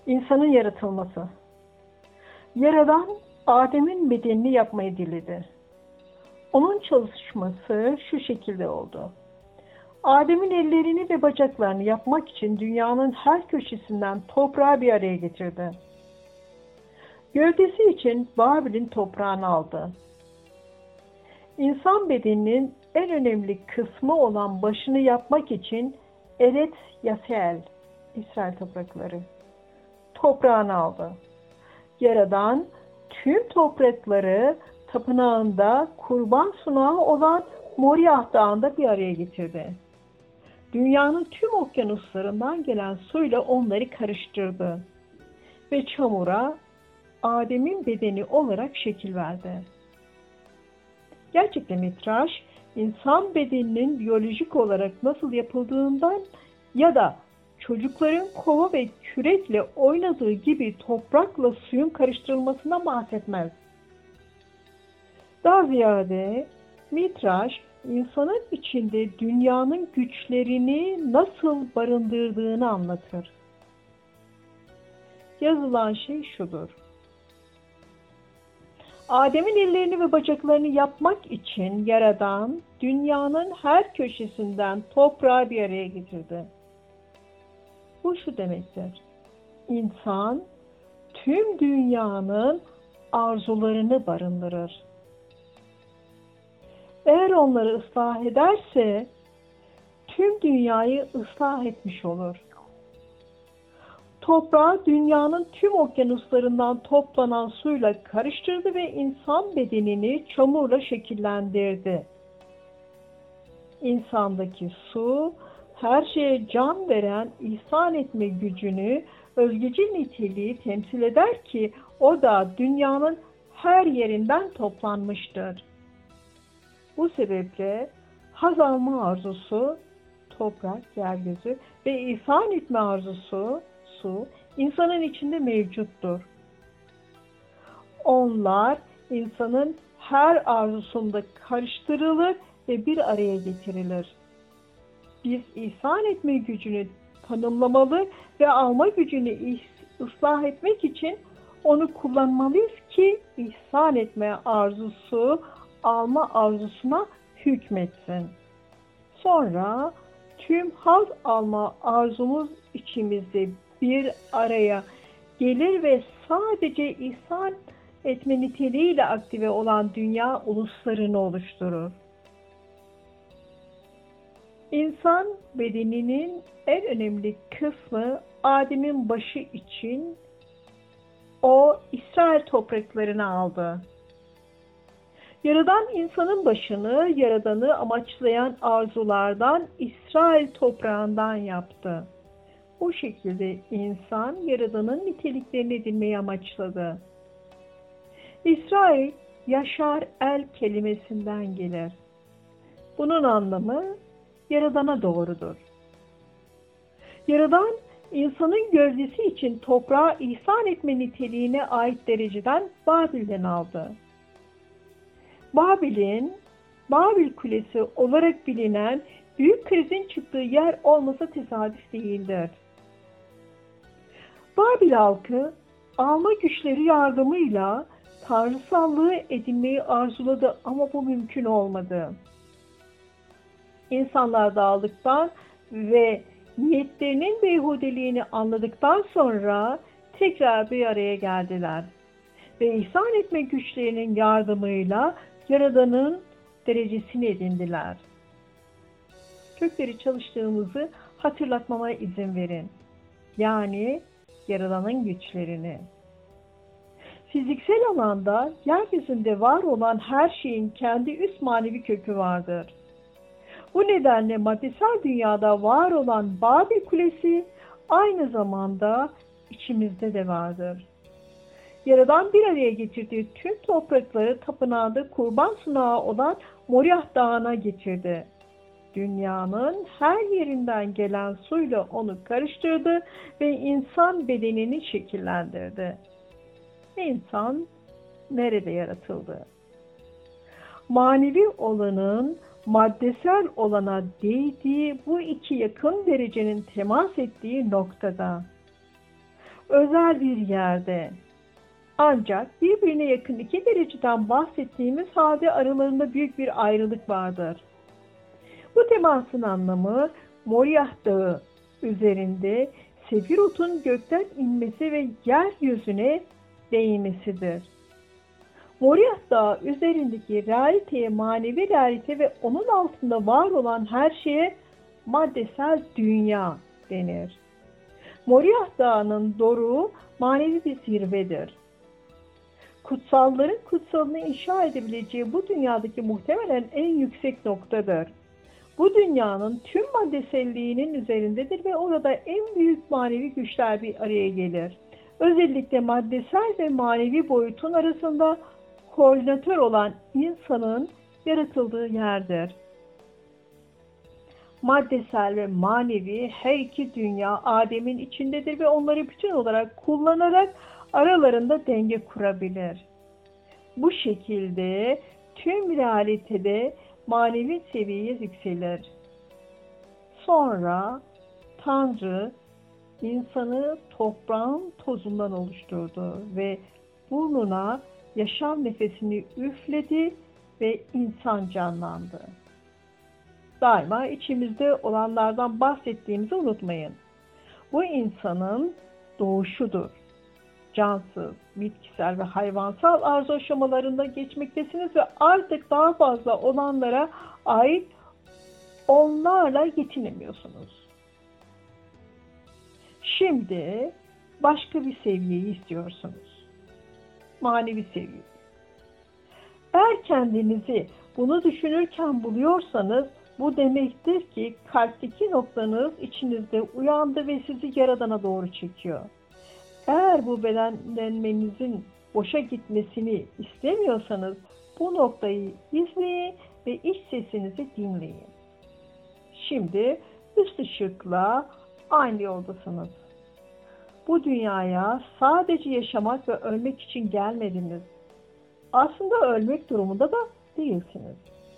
İnsanın yaratılması. Yaradan Adem'in bedenini yapmayı diledi. Onun çalışması şu şekilde oldu. Adem'in ellerini ve bacaklarını yapmak için dünyanın her köşesinden toprağı bir araya getirdi. Gövdesi için Babil'in toprağını aldı. İnsan bedeninin en önemli kısmı olan başını yapmak için Eret Yasel, İsrail toprakları, toprağını aldı. Yaradan tüm toprakları tapınağında kurban sunağı olan Moriah Dağı'nda bir araya getirdi. Dünyanın tüm okyanuslarından gelen suyla onları karıştırdı ve çamura Adem'in bedeni olarak şekil verdi. Gerçekten Mitraş, insan bedeninin biyolojik olarak nasıl yapıldığından ya da çocukların kova ve kürekle oynadığı gibi toprakla suyun karıştırılmasından bahsetmez. Daha ziyade Mitraş, insanın içinde dünyanın güçlerini nasıl barındırdığını anlatır. Yazılan şey şudur. Adem'in ellerini ve bacaklarını yapmak için Yaradan, dünyanın her köşesinden toprağı bir araya getirdi. Bu şu demektir. İnsan, tüm dünyanın arzularını barındırır. Eğer onları ıslah ederse, tüm dünyayı ıslah etmiş olur. Toprağı dünyanın tüm okyanuslarından toplanan suyla karıştırdı ve insan bedenini çamurla şekillendirdi. İnsandaki su, her şeye can veren ihsan etme gücünü, özgecil niteliği temsil eder ki o da dünyanın her yerinden toplanmıştır. Bu sebeple haz alma arzusu, toprak, yeryüzü ve ihsan etme arzusu, su, insanın içinde mevcuttur. Onlar insanın her arzusunda karıştırılır ve bir araya getirilir. Biz ihsan etme gücünü tanımlamalı ve alma gücünü ıslah etmek için onu kullanmalıyız ki ihsan etme arzusu, alma arzusuna hükmetsin. Sonra tüm haz alma arzumuz içimizde bir araya gelir ve sadece ihsan etme niteliğiyle aktive olan dünya uluslarını oluşturur. İnsan bedeninin en önemli kısmı Adem'in başı için o İsrail topraklarını aldı. Yaradan insanın başını, Yaradan'ı amaçlayan arzulardan, İsrail toprağından yaptı. Bu şekilde insan, Yaradan'ın niteliklerini edinmeyi amaçladı. İsrail, yaşar el kelimesinden gelir. Bunun anlamı, Yaradan'a doğrudur. Yaradan, insanın gövdesi için toprağı ihsan etme niteliğine ait dereceden Babil'den aldı. Babil Kulesi olarak bilinen büyük krizin çıktığı yer olmasa tesadüf değildir. Babil halkı alma güçleri yardımıyla tanrısallığı edinmeyi arzuladı ama bu mümkün olmadı. İnsanlar dağıldıktan ve niyetlerinin beyhudeliğini anladıktan sonra tekrar bir araya geldiler. Ve ihsan etme güçlerinin yardımıyla Yaradan'ın derecesini edindiler. Kökleri çalıştığımızı hatırlatmama izin verin. Yani Yaradan'ın güçlerini. Fiziksel alanda yeryüzünde var olan her şeyin kendi üst manevi kökü vardır. Bu nedenle maddesel dünyada var olan Babil Kulesi aynı zamanda içimizde de vardır. Yaradan bir araya getirdiği tüm toprakları tapınağında kurban sunağı olan Moriah Dağı'na getirdi. Dünyanın her yerinden gelen suyla onu karıştırdı ve insan bedenini şekillendirdi. İnsan nerede yaratıldı? Manevi olanın maddesel olana değdiği bu iki yakın derecenin temas ettiği noktada. özel bir yerde. Ancak birbirine yakın iki dereceden bahsettiğimiz halde aralarında büyük bir ayrılık vardır. Bu temasın anlamı Moriah Dağı üzerinde Sefirot'un gökten inmesi ve yeryüzüne değmesidir. Moriah Dağı üzerindeki realiteye manevi realite ve onun altında var olan her şeye maddesel dünya denir. Moriah Dağı'nın doruğu manevi bir zirvedir. Kutsalların kutsalını inşa edebileceği bu dünyadaki muhtemelen en yüksek noktadır. Bu dünyanın tüm maddeselliğinin üzerindedir ve orada en büyük manevi güçler bir araya gelir. Özellikle maddesel ve manevi boyutun arasında koordinatör olan insanın yaratıldığı yerdir. Maddesel ve manevi her iki dünya Adem'in içindedir ve onları bütün olarak kullanarak aralarında denge kurabilir. Bu şekilde tüm realitede manevi seviyeye yükselir. Sonra Tanrı insanı toprağın tozundan oluşturdu ve burnuna yaşam nefesini üfledi ve insan canlandı. Daima içimizde olanlardan bahsettiğimizi unutmayın. Bu insanın doğuşudur. Cansız, bitkisel ve hayvansal arzu aşamalarında geçmektesiniz ve artık daha fazla olanlara ait onlarla yetinemiyorsunuz. Şimdi başka bir seviyeyi istiyorsunuz. Manevi seviye. Eğer kendinizi bunu düşünürken buluyorsanız bu demektir ki kalpteki noktanız içinizde uyandı ve sizi Yaradan'a doğru çekiyor. Eğer bu bedenlenmenizin boşa gitmesini istemiyorsanız bu noktayı izleyin ve iç sesinizi dinleyin. Şimdi üst ışıkla aynı yoldasınız. Bu dünyaya sadece yaşamak ve ölmek için gelmediniz. Aslında ölmek durumunda da değilsiniz.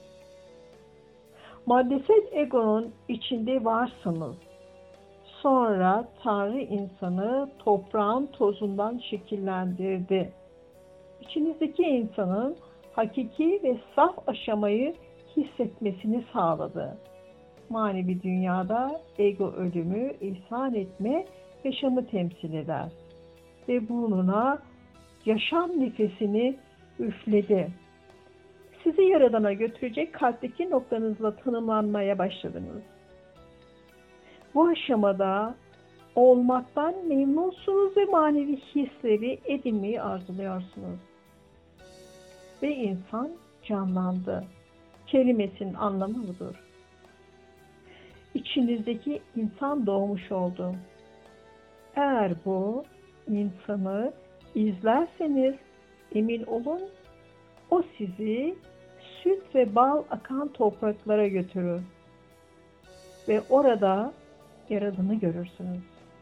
Maddesel egonun içinde varsınız. Sonra Tanrı insanı toprağın tozundan şekillendirdi. İçinizdeki insanın hakiki ve saf aşamayı hissetmesini sağladı. Manevi dünyada ego ölümü, ihsan etme, yaşamı temsil eder. Ve burnuna yaşam nefesini üfledi. Sizi Yaradan'a götürecek kalpteki noktanızla tanımlanmaya başladınız. Bu aşamada olmaktan memnunsunuz ve manevi hisleri edinmeyi arzuluyorsunuz. Ve insan canlandı. Kelimesinin anlamı budur. İçinizdeki insan doğmuş oldu. Eğer bu insanı izlerseniz emin olun o sizi süt ve bal akan topraklara götürür. Ve orada Yaradan'ı görürsünüz.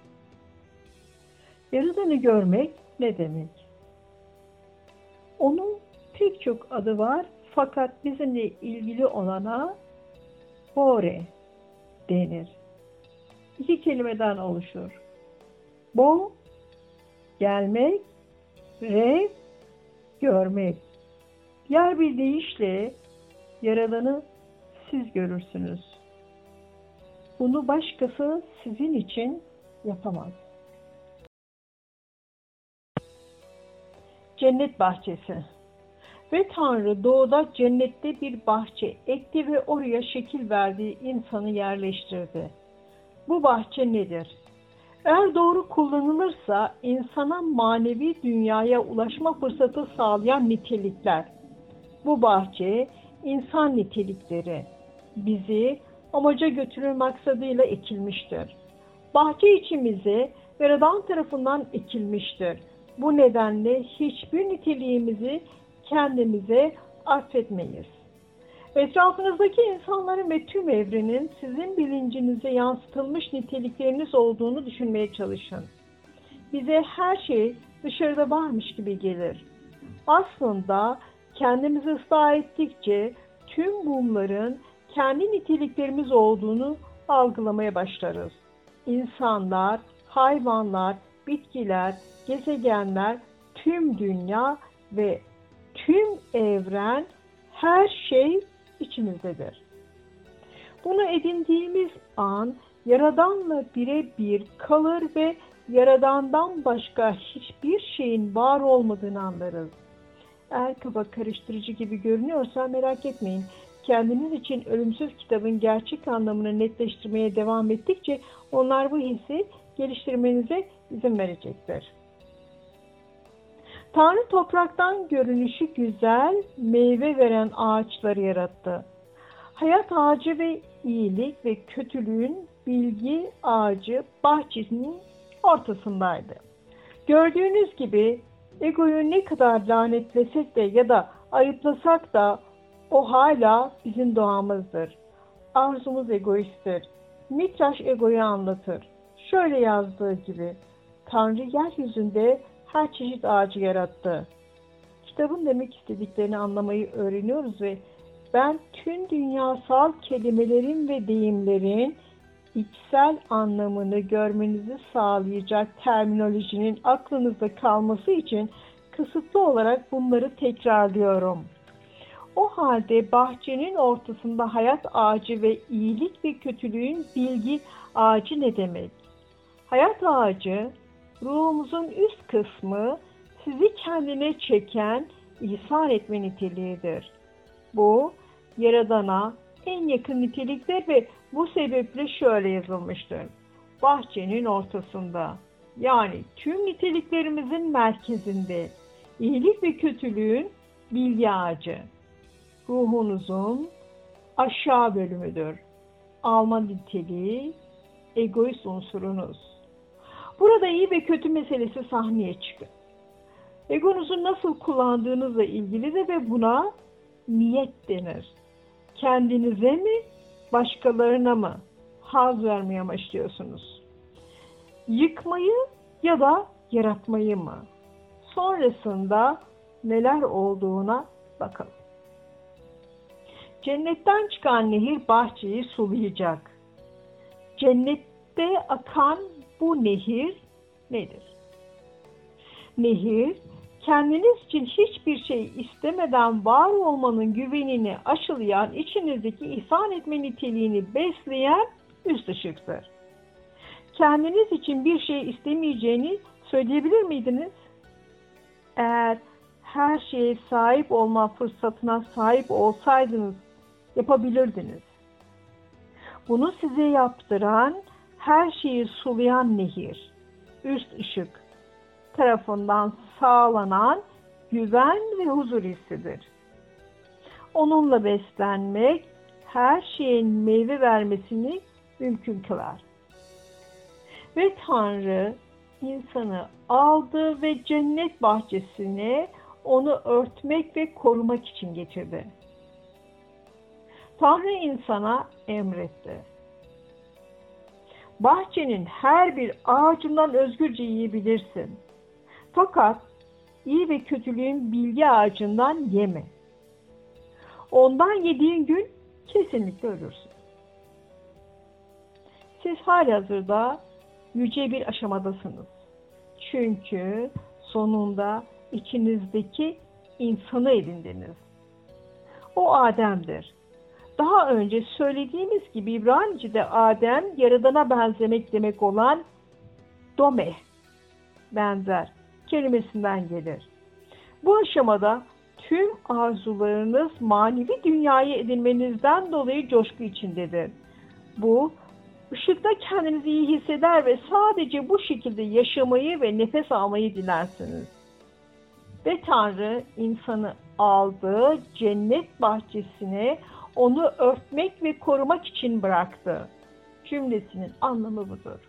Yaradan'ı görmek ne demek? Onun pek çok adı var fakat bizimle ilgili olana Bore denir. İki kelimeden oluşur. Bo, gelmek, re, görmek. Diğer bir deyişle Yaradan'ı siz görürsünüz. Bunu başkası sizin için yapamaz. Cennet bahçesi. Ve Tanrı doğuda cennette bir bahçe ekti ve oraya şekil verdiği insanı yerleştirdi. Bu bahçe nedir? Eğer doğru kullanılırsa insana manevi dünyaya ulaşma fırsatı sağlayan nitelikler. Bu bahçe insan nitelikleri bizi amaca götürür maksadıyla ekilmiştir. Bahçe içimize Yaradan tarafından ekilmiştir. Bu nedenle hiçbir niteliğimizi kendimize atfetmeyiz. Etrafınızdaki insanların ve tüm evrenin sizin bilincinize yansıtılmış nitelikleriniz olduğunu düşünmeye çalışın. Bize her şey dışarıda varmış gibi gelir. Aslında kendimizi ıslah ettikçe tüm bunların kendi niteliklerimiz olduğunu algılamaya başlarız. İnsanlar, hayvanlar, bitkiler, gezegenler, tüm dünya ve tüm evren, her şey içimizdedir. Bunu edindiğimiz an Yaradan'la birebir kalır ve Yaradan'dan başka hiçbir şeyin var olmadığını anlarız. Eğer kafa karıştırıcı gibi görünüyorsa merak etmeyin. Kendiniz için Ölümsüz kitabın gerçek anlamını netleştirmeye devam ettikçe onlar bu hissi geliştirmenize izin verecektir. Tanrı topraktan görünüşü güzel, meyve veren ağaçları yarattı. Hayat ağacı ve iyilik ve kötülüğün bilgi ağacı bahçesinin ortasındaydı. Gördüğünüz gibi egoyu ne kadar lanetlesek de ya da ayıplasak da o hala bizim doğamızdır. Arzumuz egoisttir. Mitraş egoyu anlatır. Şöyle yazdığı gibi, Tanrı yeryüzünde her çeşit ağacı yarattı. Kitabın demek istediklerini anlamayı öğreniyoruz ve ben tüm dünyasal kelimelerin ve deyimlerin içsel anlamını görmenizi sağlayacak terminolojinin aklınızda kalması için kısıtlı olarak bunları tekrarlıyorum. O halde bahçenin ortasında hayat ağacı ve iyilik ve kötülüğün bilgi ağacı ne demek? Hayat ağacı, ruhumuzun üst kısmı, sizi kendine çeken, ihsan etme niteliğidir. Bu, Yaradan'a en yakın niteliktir ve bu sebeple şöyle yazılmıştır. Bahçenin ortasında, yani tüm niteliklerimizin merkezinde, iyilik ve kötülüğün bilgi ağacı. Ruhunuzun aşağı bölümüdür. Alma niteliği, egoist unsurunuz. Burada iyi ve kötü meselesi sahneye çıkıyor. Egonuzu nasıl kullandığınızla ilgilidir ve buna niyet denir. Kendinize mi, başkalarına mı haz vermeye amaçlıyorsunuz? Yıkmayı ya da yaratmayı mı? Sonrasında neler olduğuna bakalım. Cennetten çıkan nehir bahçeyi sulayacak. Cennette akan bu nehir nedir? Nehir, kendiniz için hiçbir şey istemeden var olmanın güvenini aşılayan, içinizdeki ihsan etme niteliğini besleyen üst ışıktır. Kendiniz için bir şey istemeyeceğini söyleyebilir miydiniz? Eğer her şeye sahip olma fırsatına sahip olsaydınız yapabilirdiniz. Bunu size yaptıran, her şeyi sulayan nehir, üst ışık tarafından sağlanan güven ve huzur hissidir. Onunla beslenmek, her şeyin meyve vermesini mümkün kılar. Ve Tanrı insanı aldı ve cennet bahçesine onu örtmek ve korumak için getirdi. Tanrı insana emretti. Bahçenin her bir ağacından özgürce yiyebilirsin. Fakat iyi ve kötülüğün bilgi ağacından yeme. Ondan yediğin gün kesinlikle ölürsün. Siz halihazırda yüce bir aşamadasınız. Çünkü sonunda içinizdeki insanı edindiniz. O Adem'dir. Daha önce söylediğimiz gibi İbranice'de Adem, Yaradan'a benzemek demek olan dome, benzer kelimesinden gelir. Bu aşamada tüm arzularınız manevi dünyayı edinmenizden dolayı coşku içindedir. Bu, ışıkta kendinizi iyi hisseder ve sadece bu şekilde yaşamayı ve nefes almayı dilersiniz. Ve Tanrı insanı aldı, cennet bahçesine onu örtmek ve korumak için bıraktı. Cümlesinin anlamı budur.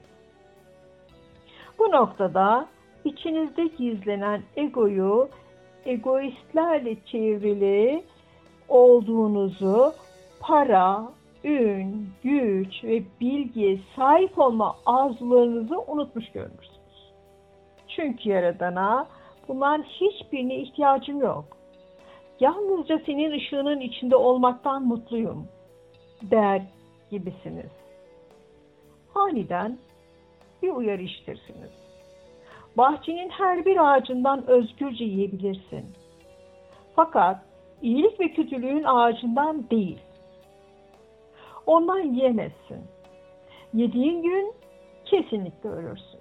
Bu noktada içinizde gizlenen egoyu, egoistlerle çevrili olduğunuzu, para, ün, güç ve bilgiye sahip olma arzularınızı unutmuş görürsünüz. Çünkü Yaradan'a bunların hiçbirine ihtiyacım yok. Yalnızca senin ışığının içinde olmaktan mutluyum der gibisiniz. Aniden bir uyarı işitirsiniz. Bahçenin her bir ağacından özgürce yiyebilirsin. Fakat iyilik ve kötülüğün ağacından değil. Ondan yiyemezsin. Yediğin gün kesinlikle ölürsün.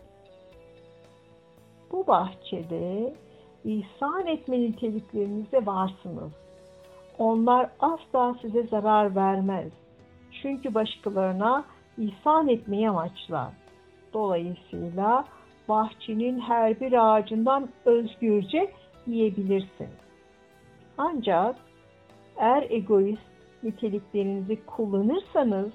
Bu bahçede ihsan etme niteliklerinizde varsınız. Onlar asla size zarar vermez. Çünkü başkalarına ihsan etmeyi amaçlar. Dolayısıyla bahçenin her bir ağacından özgürce yiyebilirsin. Ancak eğer egoist niteliklerinizi kullanırsanız,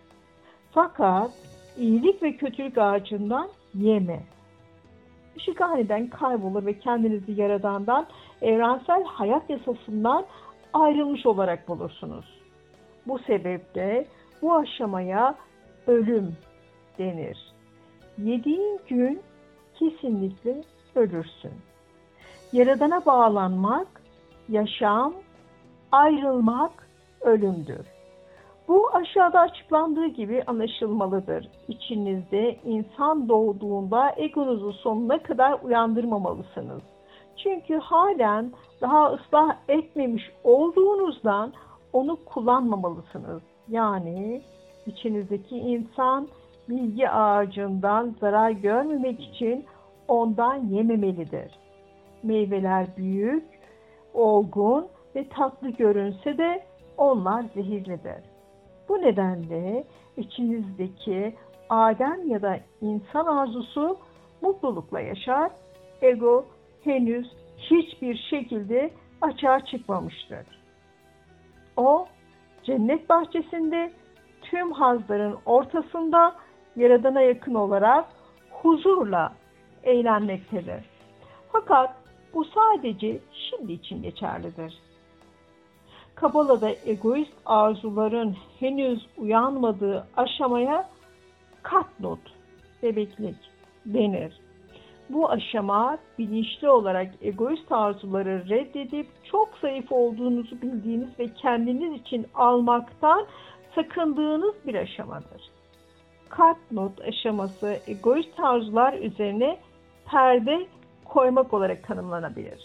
fakat iyilik ve kötülük ağacından yeme. Işık aniden kaybolur ve kendinizi Yaradan'dan, evrensel hayat yasasından ayrılmış olarak bulursunuz. Bu sebeple bu aşamaya ölüm denir. Yediğin gün kesinlikle ölürsün. Yaradan'a bağlanmak, yaşam, ayrılmak ölümdür. Bu aşağıda açıklandığı gibi anlaşılmalıdır. İçinizde insan doğduğunda egonuzu sonuna kadar uyandırmamalısınız. Çünkü halen daha ıslah etmemiş olduğunuzdan onu kullanmamalısınız. Yani içinizdeki insan bilgi ağacından zarar görmemek için ondan yememelidir. Meyveler büyük, olgun ve tatlı görünse de onlar zehirlidir. Bu nedenle içinizdeki Adem ya da insan arzusu mutlulukla yaşar, ego henüz hiçbir şekilde açığa çıkmamıştır. O, cennet bahçesinde tüm hazların ortasında Yaradan'a yakın olarak huzurla eğlenmektedir. Fakat bu sadece şimdi için geçerlidir. Kabala'da egoist arzuların henüz uyanmadığı aşamaya katnut, bebeklik denir. Bu aşama bilinçli olarak egoist arzuları reddedip çok zayıf olduğunuzu bildiğiniz ve kendiniz için almaktan sakındığınız bir aşamadır. Katnut aşaması egoist arzular üzerine perde koymak olarak tanımlanabilir.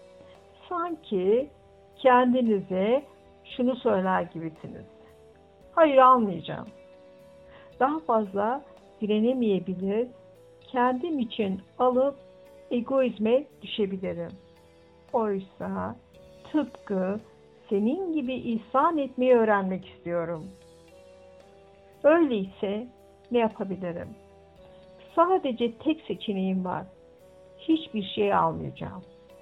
Sanki kendinize şunu söyler gibisiniz: hayır, almayacağım. Daha fazla direnemeyebilir, kendim için alıp egoizme düşebilirim. Oysa tıpkı senin gibi ihsan etmeyi öğrenmek istiyorum. Öyleyse ne yapabilirim? Sadece tek seçeneğim var. Hiçbir şey almayacağım.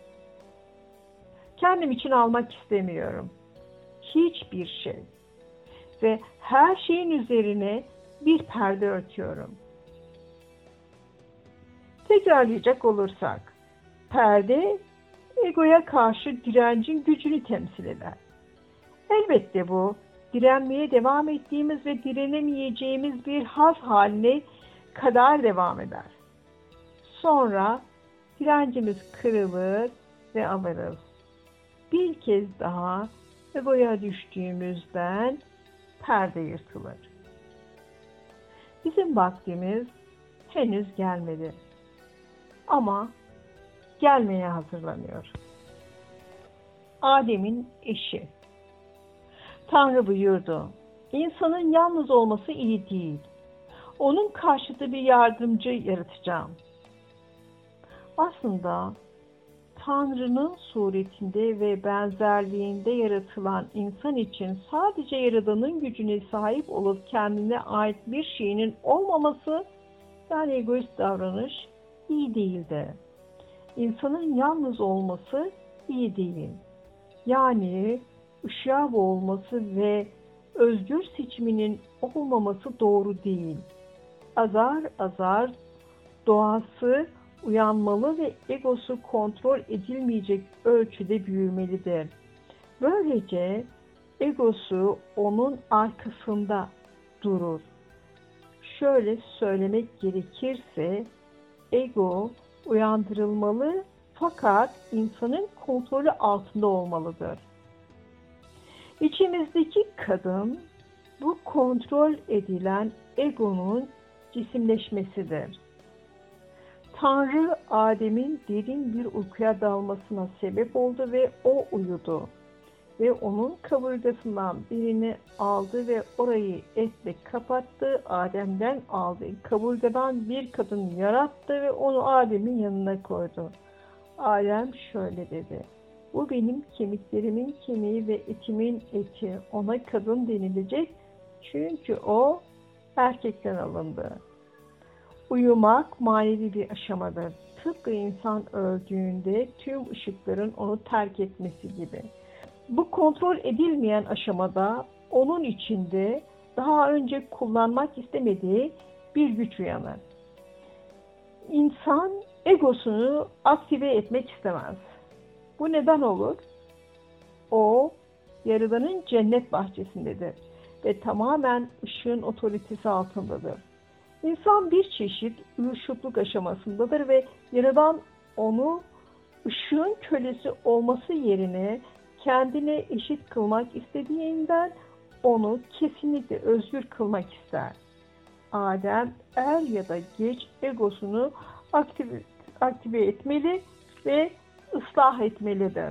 Kendim için almak istemiyorum. Hiçbir şey. Ve her şeyin üzerine bir perde örtüyorum. Tekrarlayacak olursak, perde egoya karşı direncin gücünü temsil eder. Elbette bu, direnmeye devam ettiğimiz ve direnemeyeceğimiz bir haz haline kadar devam eder. Sonra direncimiz kırılır ve alırız. Bir kez daha egoya düştüğümüzden perde yırtılır. Bizim vaktimiz henüz gelmedi. Ama gelmeye hazırlanıyor. Adem'in eşi. Tanrı buyurdu: İnsanın yalnız olması iyi değil. Onun karşıtı bir yardımcı yaratacağım. Aslında Tanrı'nın suretinde ve benzerliğinde yaratılan insan için sadece Yaradan'ın gücüne sahip olup kendine ait bir şeyinin olmaması, yani egoist davranış, iyi değildi. İnsanın yalnız olması iyi değil. Yani ışığa boğulması ve özgür seçiminin olmaması doğru değil. Azar azar doğası uyanmalı ve egosu kontrol edilmeyecek ölçüde büyümelidir. Böylece egosu onun arkasında durur. Şöyle söylemek gerekirse, ego uyandırılmalı fakat insanın kontrolü altında olmalıdır. İçimizdeki kadın, bu kontrol edilen egonun cisimleşmesidir. Tanrı Adem'in derin bir uykuya dalmasına sebep oldu ve o uyudu. Ve onun kaburgasından birini aldı ve orayı etle kapattı. Adem'den aldığı kaburgadan bir kadın yarattı ve onu Adem'in yanına koydu. Adem şöyle dedi: bu benim kemiklerimin kemiği ve etimin eti. Ona kadın denilecek çünkü o erkekten alındı. Uyumak manevi bir aşamadır. Tıpkı insan öldüğünde tüm ışıkların onu terk etmesi gibi. Bu kontrol edilmeyen aşamada onun içinde daha önce kullanmak istemediği bir güç uyanır. İnsan egosunu aktive etmek istemez. Bu neden olur? O, Yaradan'ın cennet bahçesindedir ve tamamen ışığın otoritesi altındadır. İnsan bir çeşit uyuşukluk aşamasındadır ve Yaradan onu ışığın kölesi olması yerine kendine eşit kılmak istediğinden onu kesinlikle özgür kılmak ister. Adem er ya da geç egosunu aktive etmeli ve ıslah etmelidir.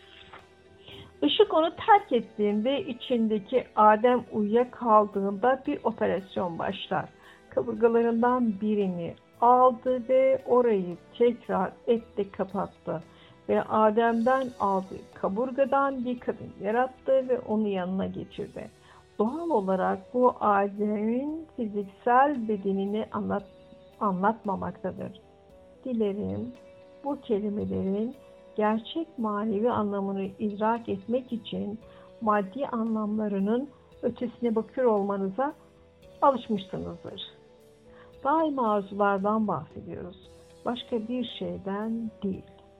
Işık onu terk ettiğinde içindeki Adem uyuyakaldığında bir operasyon başlar. Kaburgalarından birini aldı ve orayı tekrar etle kapattı. Ve Adem'den aldığı kaburgadan bir kadın yarattı ve onu yanına getirdi. Doğal olarak bu Adem'in fiziksel bedenini anlatmamaktadır. Dilerim bu kelimelerin gerçek manevi anlamını idrak etmek için maddi anlamlarının ötesine bakıyor olmanıza alışmışsınızdır. Daima arzulardan bahsediyoruz. Başka bir şeyden değil.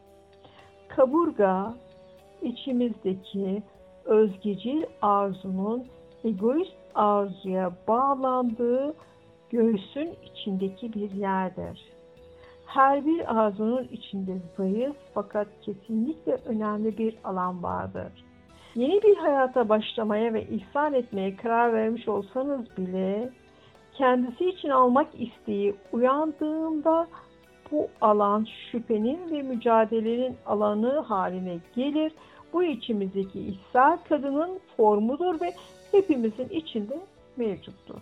Kaburga, içimizdeki özgecil arzunun egoist arzuya bağlandığı göğsün içindeki bir yerdir. Her bir arzunun içinde zayıf fakat kesinlikle önemli bir alan vardır. Yeni bir hayata başlamaya ve ihsan etmeye karar vermiş olsanız bile kendisi için almak isteği uyandığında bu alan şüphenin ve mücadelenin alanı haline gelir. Bu içimizdeki içsel kadının formudur ve hepimizin içinde mevcuttur.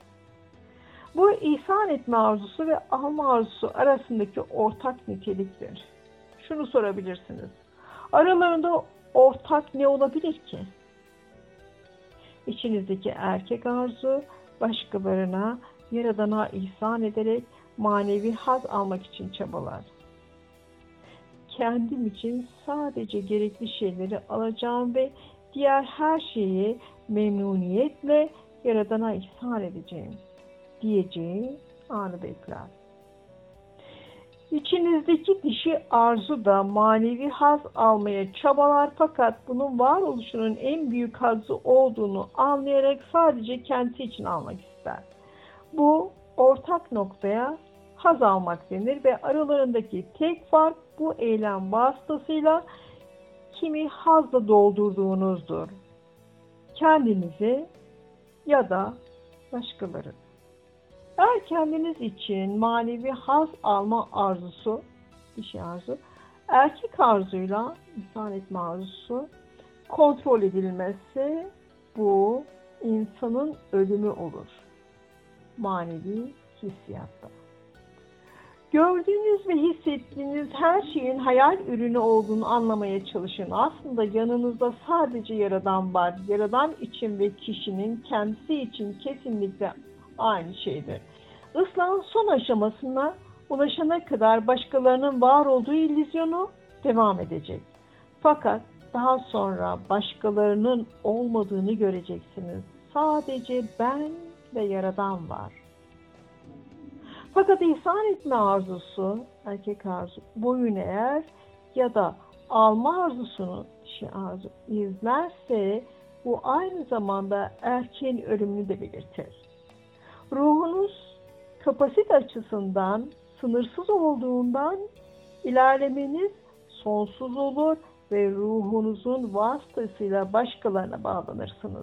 Bu ihsan etme arzusu ve alma arzusu arasındaki ortak niteliktir. Şunu sorabilirsiniz: aralarında ortak ne olabilir ki? İçinizdeki erkek arzu başkalarına, Yaradan'a ihsan ederek manevi haz almak için çabalar. Kendim için sadece gerekli şeyleri alacağım ve diğer her şeyi memnuniyetle Yaradan'a ihsan edeceğim diyeceği anı bekler. İçinizdeki dişi arzu da manevi haz almaya çabalar fakat bunun varoluşunun en büyük hazzı olduğunu anlayarak sadece kendisi için almak ister. Bu ortak noktaya haz almak denir ve aralarındaki tek fark bu eylem vasıtasıyla kimi hazla doldurduğunuzdur. Kendinizi ya da başkaları. Eğer kendiniz için manevi haz alma arzusu, dişi arzu, erkek arzuyla ihsan etme arzusu kontrol edilmezse bu insanın ölümü olur. Manevi hissiyatta. Gördüğünüz ve hissettiğiniz her şeyin hayal ürünü olduğunu anlamaya çalışın. Aslında yanınızda sadece Yaradan var. Yaradan için ve kişinin kendisi için kesinlikle aynı şeydir. Islahın son aşamasına ulaşana kadar başkalarının var olduğu illüzyonu devam edecek. Fakat daha sonra başkalarının olmadığını göreceksiniz. Sadece ben ve Yaradan var. Fakat ihsan etme arzusu, erkek arzu, boyun eğer ya da alma arzusunu, dişi arzu izlerse bu aynı zamanda erkeğin ölümünü de belirtir. Ruhunuz kapasite açısından sınırsız olduğundan ilerlemeniz sonsuz olur ve ruhunuzun vasıtasıyla başkalarına bağlanırsınız.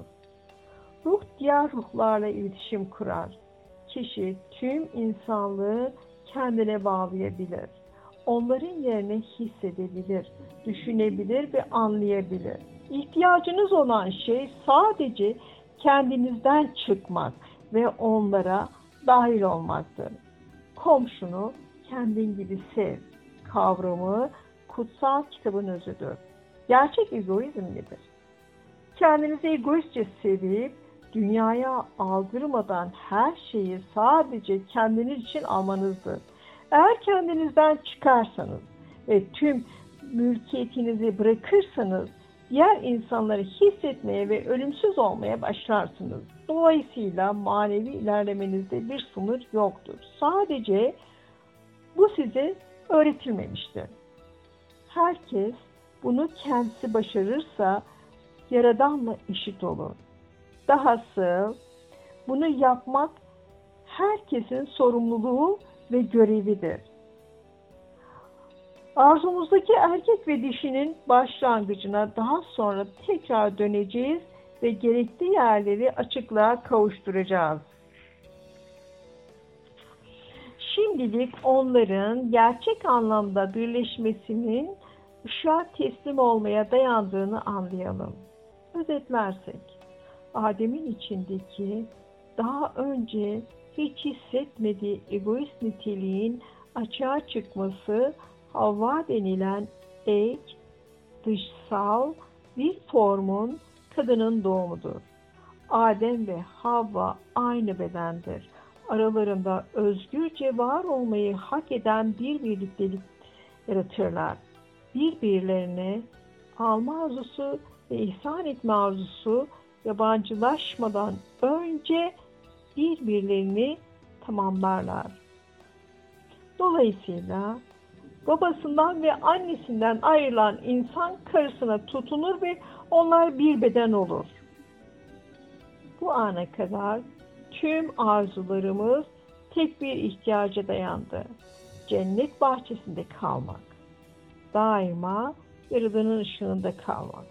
Ruh diğer ruhlarla iletişim kurar. Kişi tüm insanlığı kendine bağlayabilir. Onların yerine hissedebilir, düşünebilir ve anlayabilir. İhtiyacınız olan şey sadece kendinizden çıkmak ve onlara dahil olmaktır. Komşunu kendin gibi sev kavramı kutsal kitabın özüdür. Gerçek egoizm nedir? Kendinizi egoistçe sevip dünyaya aldırmadan her şeyi sadece kendiniz için almanızdır. Eğer kendinizden çıkarsanız ve tüm mülkiyetinizi bırakırsanız diğer insanları hissetmeye ve ölümsüz olmaya başlarsınız. Dolayısıyla manevi ilerlemenizde bir sınır yoktur. Sadece bu size öğretilmemiştir. Herkes bunu kendisi başarırsa Yaradan'la eşit olur. Dahası bunu yapmak herkesin sorumluluğu ve görevidir. Arzumuzdaki erkek ve dişinin başlangıcına daha sonra tekrar döneceğiz ve gerekli yerleri açıklığa kavuşturacağız. Şimdilik onların gerçek anlamda birleşmesinin ışığa teslim olmaya dayandığını anlayalım. Özetlersek, Adem'in içindeki daha önce hiç hissetmediği egoist niteliğin açığa çıkması Havva denilen ek, dışsal bir formun kadının doğumudur. Adem ve Havva aynı bedendir. Aralarında özgürce var olmayı hak eden bir birliktelik yaratırlar. Birbirlerine alma arzusu ve ihsan etme arzusu yabancılaşmadan önce birbirlerini tamamlarlar. Dolayısıyla babasından ve annesinden ayrılan insan karısına tutunur ve onlar bir beden olur. Bu ana kadar tüm arzularımız tek bir ihtiyaca dayandı. Cennet bahçesinde kalmak. Daima Yaradan'ın ışığında kalmak.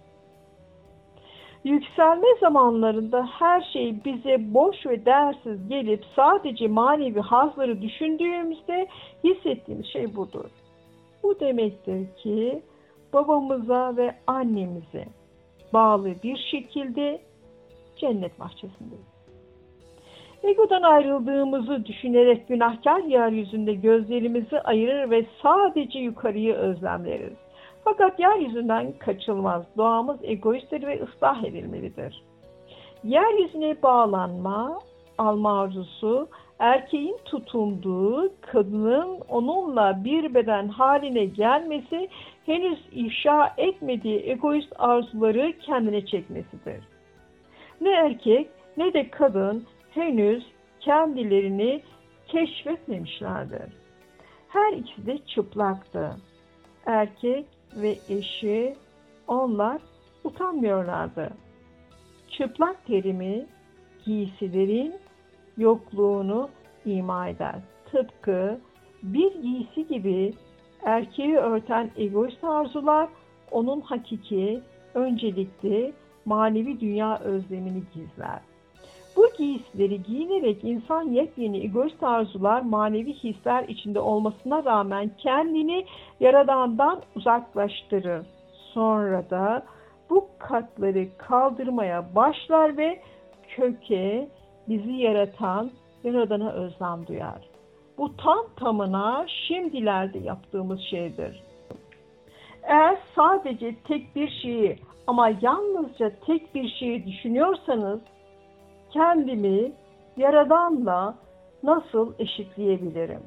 Yükselme zamanlarında her şey bize boş ve değersiz gelip sadece manevi hazları düşündüğümüzde hissettiğimiz şey budur. Bu demektir ki babamıza ve annemize bağlı bir şekilde cennet bahçesindeyiz. Egodan ayrıldığımızı düşünerek günahkar yeryüzünde gözlerimizi ayırır ve sadece yukarıyı özlemleriz. Fakat yeryüzünden kaçılmaz. Doğamız egoisttir ve ıslah edilmelidir. Yeryüzüne bağlanma, alma arzusu, erkeğin tutunduğu, kadının onunla bir beden haline gelmesi, henüz ifşa etmediği egoist arzuları kendine çekmesidir. Ne erkek ne de kadın henüz kendilerini keşfetmemişlerdir. Her ikisi de çıplaktı. Erkek ve eşi, onlar utanmıyorlardı. Çıplak terimi giysilerin yokluğunu ima eder. Tıpkı bir giysi gibi erkeği örten egoist arzular onun hakiki, öncelikli, manevi dünya özlemini gizler. Bu giysileri giyinerek insan yepyeni egoist arzular, manevi hisler içinde olmasına rağmen kendini Yaradan'dan uzaklaştırır. Sonra da bu katları kaldırmaya başlar ve köke bizi yaratan Yaradan'a özlem duyar. Bu tam tamına şimdilerde yaptığımız şeydir. Eğer sadece tek bir şeyi ama yalnızca tek bir şeyi düşünüyorsanız, kendimi Yaradan'la nasıl eşitleyebilirim?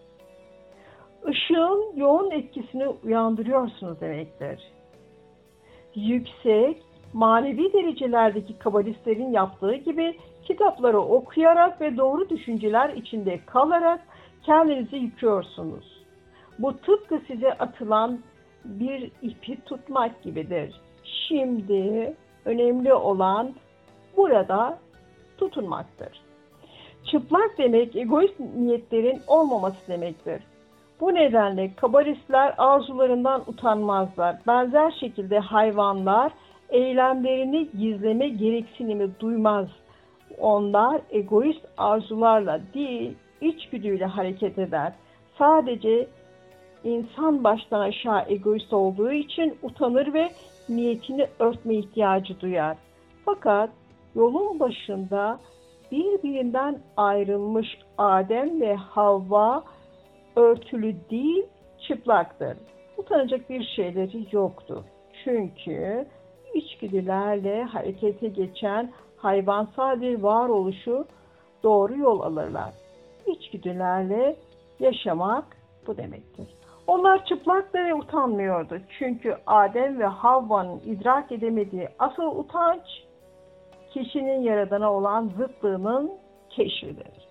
Işığın yoğun etkisini uyandırıyorsunuz demektir. Yüksek, manevi derecelerdeki kabalistlerin yaptığı gibi kitapları okuyarak ve doğru düşünceler içinde kalarak kendinizi yıkıyorsunuz. Bu tıpkı size atılan bir ipi tutmak gibidir. Şimdi önemli olan burada tutunmaktır. Çıplak demek egoist niyetlerin olmaması demektir. Bu nedenle kabalistler arzularından utanmazlar. Benzer şekilde hayvanlar eylemlerini gizleme gereksinimi duymaz. Onlar egoist arzularla değil, içgüdüyle hareket eder. Sadece insan baştan aşağı egoist olduğu için utanır ve niyetini örtme ihtiyacı duyar. Fakat yolun başında birbirinden ayrılmış Adem ve Havva örtülü değil, çıplaktır. Utanacak bir şeyleri yoktur. Çünkü içgüdülerle harekete geçen hayvansal bir varoluşu doğru yol alırlar. İçgüdülerle yaşamak bu demektir. Onlar çıplaktı ve utanmıyordu. Çünkü Adem ve Havva'nın idrak edemediği asıl utanç, kişinin Yaradan'a olan zıtlığının keşfidir.